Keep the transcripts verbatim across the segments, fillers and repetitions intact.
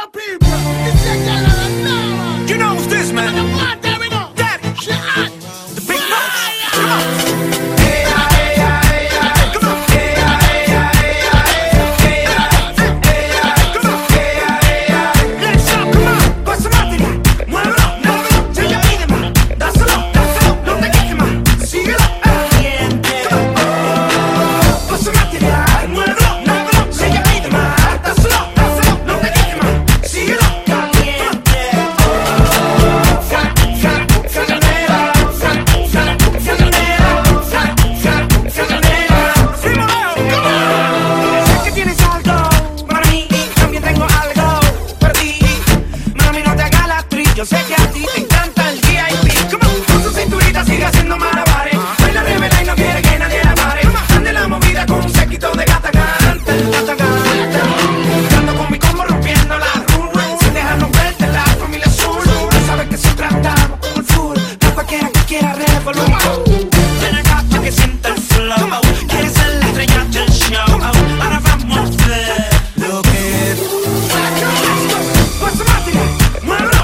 the people. It's a girl and now. You know who's this, man? And what there we go. Daddy. She hot. The big boss. Come on. Yo sé que a ti te encanta el V I P. Come on. Con su cinturita sigue haciendo malabares. Baila revela y no quiere que nadie la pare. Ande la movida con un séquito de gata canta, gata canta. Cantando con mi combo rompiendo la rules. Sin dejarnos verte la familia azul. Tú sabes que siempre andamos con el full. Pa' cualquiera que quiera revolucionar. Ven acá pa' que sienta el flow. Quieres ser la estrella del show. Ahora vamos a ver lo que es. Pues máquina, muévelo.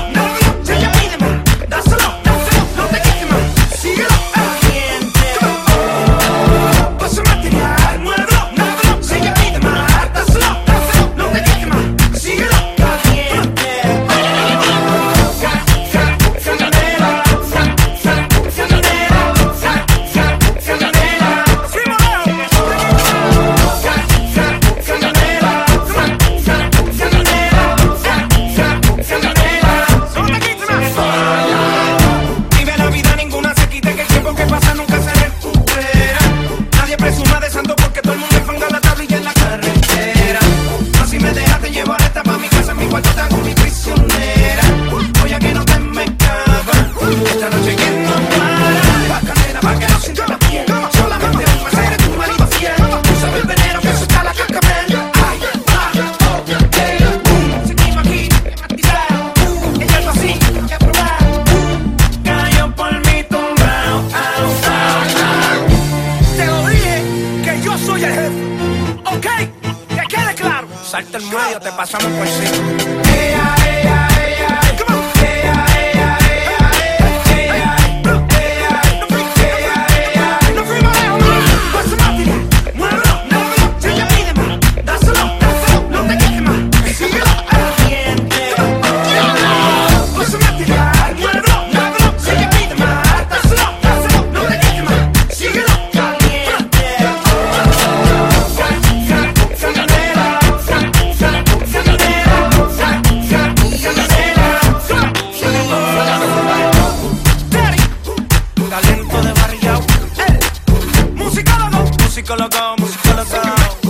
Salta el medio, te pasamos por encima. Ella, ella, ella, come on. Ella, ella, ella, ella, ella, ella, no fuimos lejos, no. Pues máquina, muévelo, muévelo. Si ella pide más, dáselo, dáselo, no te quejes más. Síguelo, ardiente. Pues máquina, muévelo, muévelo. Si ella pide más, dáselo, dáselo, no te quejes más. Síguelo, caliente. Talento de barrio, eh. Musicólogo, musicólogo, musicólogo.